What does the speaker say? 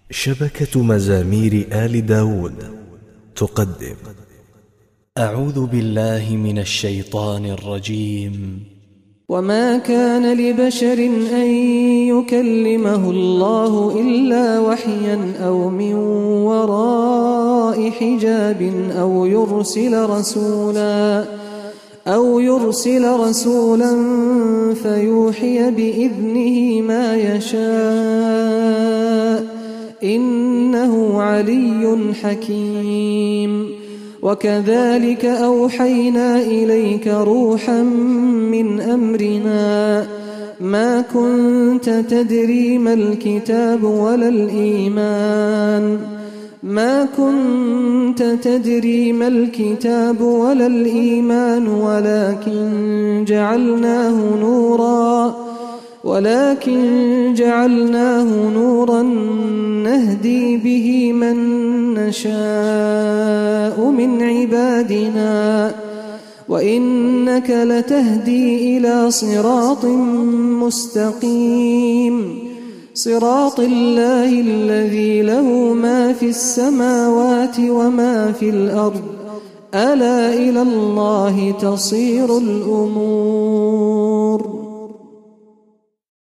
شبكة مزامير آل داود تقدم. أعوذ بالله من الشيطان الرجيم. وما كان لبشر أن يكلمه الله إلا وحيا أو من وراء حجاب أو يرسل رسولا فيوحي بإذنه ما يشاء إنه علي حكيم. وكذلك أوحينا إليك روحا من أمرنا ما كنت تدري ما الكتاب ولا الإيمان ولكن جعلناه نورا نهدي به من نشاء من عبادنا وإنك لتهدي إلى صراط مستقيم صراط الله الذي له ما في السماوات وما في الأرض ألا إلى الله تصير الأمور.